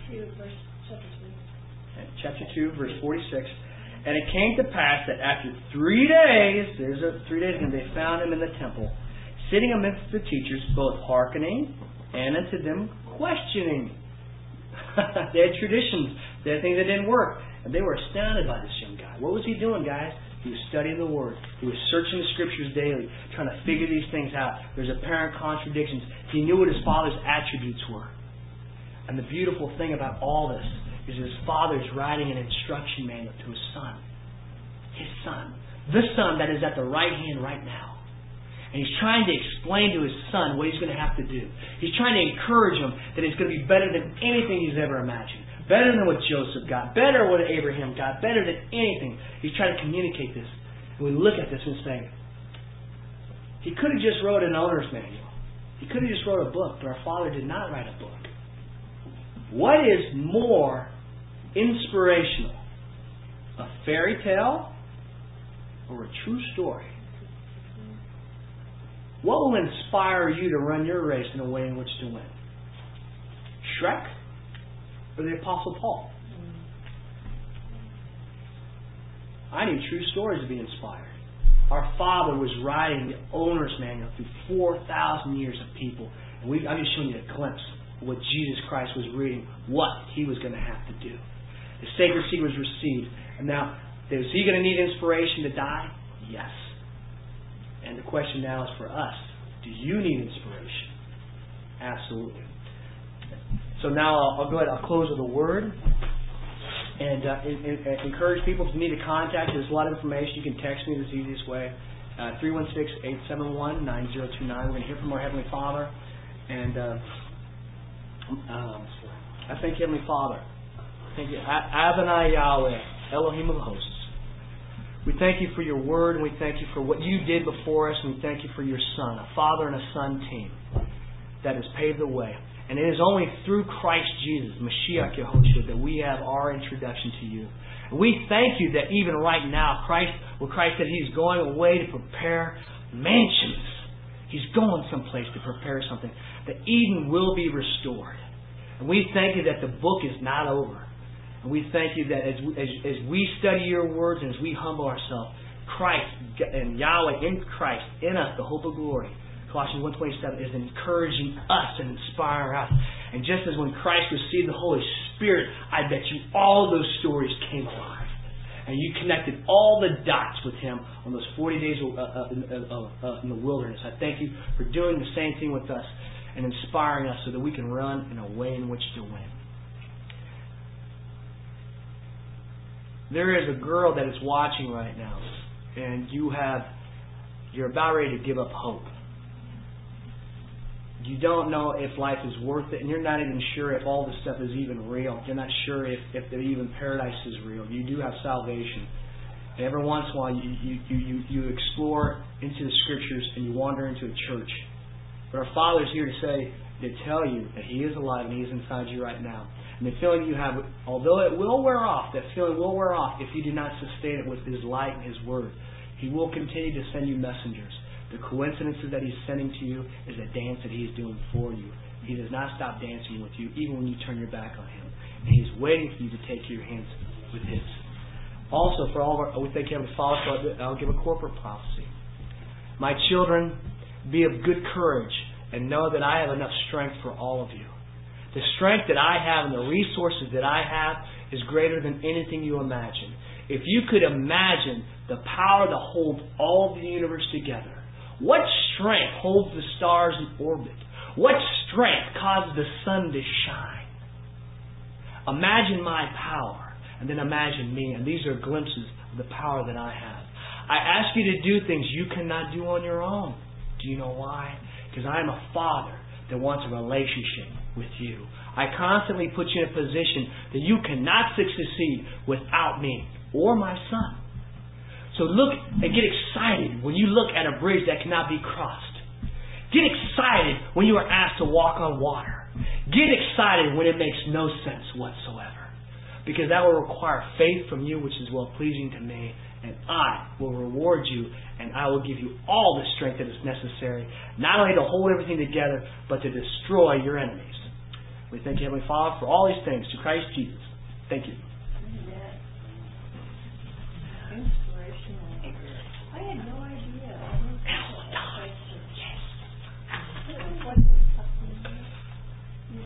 Chapter 2, verse 46. And it came to pass that after 3 days, there's 3 days, and they found him in the temple, sitting amidst the teachers, both hearkening and unto them questioning. They had traditions. They had things that didn't work. And they were astounded by this young guy. What was he doing, guys? He was studying the Word. He was searching the Scriptures daily, trying to figure these things out. There's apparent contradictions. He knew what his father's attributes were. And the beautiful thing about all this is his father's writing an instruction manual to his son. His son. The son that is at the right hand right now. And he's trying to explain to his son what he's going to have to do. He's trying to encourage him that it's going to be better than anything he's ever imagined. Better than what Joseph got. Better than what Abraham got. Better than anything. He's trying to communicate this. And we look at this and say, he could have just wrote an owner's manual. He could have just wrote a book, but our Father did not write a book. What is more inspirational? A fairy tale or a true story? What will inspire you to run your race in a way in which to win? Shrek or the Apostle Paul? I need true stories to be inspired. Our Father was writing the owner's manual through 4,000 years of people. And I'm just showing you a glimpse of what Jesus Christ was reading, what He was going to have to do. The sacred seed was received. And now, is He going to need inspiration to die? Yes. And the question now is for us. Do you need inspiration? Absolutely. So now I'll go ahead. I'll close with a word. And encourage people to need to contact. There's a lot of information. You can text me. That's the easiest way. 316-871-9029. We're going to hear from our Heavenly Father. And I thank Heavenly Father. Thank you. Adonai Yahweh, Elohim of hosts. We thank you for your word, and we thank you for what you did before us, and we thank you for your Son, a Father and a Son team that has paved the way. And it is only through Christ Jesus, Mashiach Yehoshua, that we have our introduction to you. And we thank you that even right now, Christ said He's going away to prepare mansions. He's going someplace to prepare something. That Eden will be restored. And we thank you that the book is not over. And we thank you that as we study your words and as we humble ourselves, Christ and Yahweh in Christ, in us, the hope of glory, Colossians 1:27, is encouraging us and inspiring us. And just as when Christ received the Holy Spirit, I bet you all those stories came alive. And you connected all the dots with Him on those 40 days in the wilderness. I thank you for doing the same thing with us and inspiring us so that we can run in a way in which to win. There is a girl that is watching right now, and you're about ready to give up hope. You don't know if life is worth it, and you're not even sure if all this stuff is even real. You're not sure if even paradise is real. You do have salvation. And every once in a while, you explore into the Scriptures and you wander into a church. But our Father is here to tell you that He is alive and He is inside you right now. And the feeling you have, although it will wear off, that feeling will wear off if you do not sustain it with His light and His Word. He will continue to send you messengers. The coincidences that He's sending to you is a dance that He is doing for you. He does not stop dancing with you even when you turn your back on Him. And He's waiting for you to take your hands with His. Also, for all of our, we thank Heavenly Father for I'll give a corporate prophecy. My children, be of good courage and know that I have enough strength for all of you. The strength that I have and the resources that I have is greater than anything you imagine. If you could imagine the power that holds all of the universe together, what strength holds the stars in orbit? What strength causes the sun to shine? Imagine my power, and then imagine me. And these are glimpses of the power that I have. I ask you to do things you cannot do on your own. Do you know why? Because I am a Father that wants a relationship with you. I constantly put you in a position that you cannot succeed without me or my Son. So look and get excited when you look at a bridge that cannot be crossed. Get excited when you are asked to walk on water. Get excited when it makes no sense whatsoever. Because that will require faith from you, which is well-pleasing to me. And I will reward you, and I will give you all the strength that is necessary, not only to hold everything together, but to destroy your enemies. We thank you, Heavenly Father, for all these things through Christ Jesus. Thank you. Inspirational. I had no idea.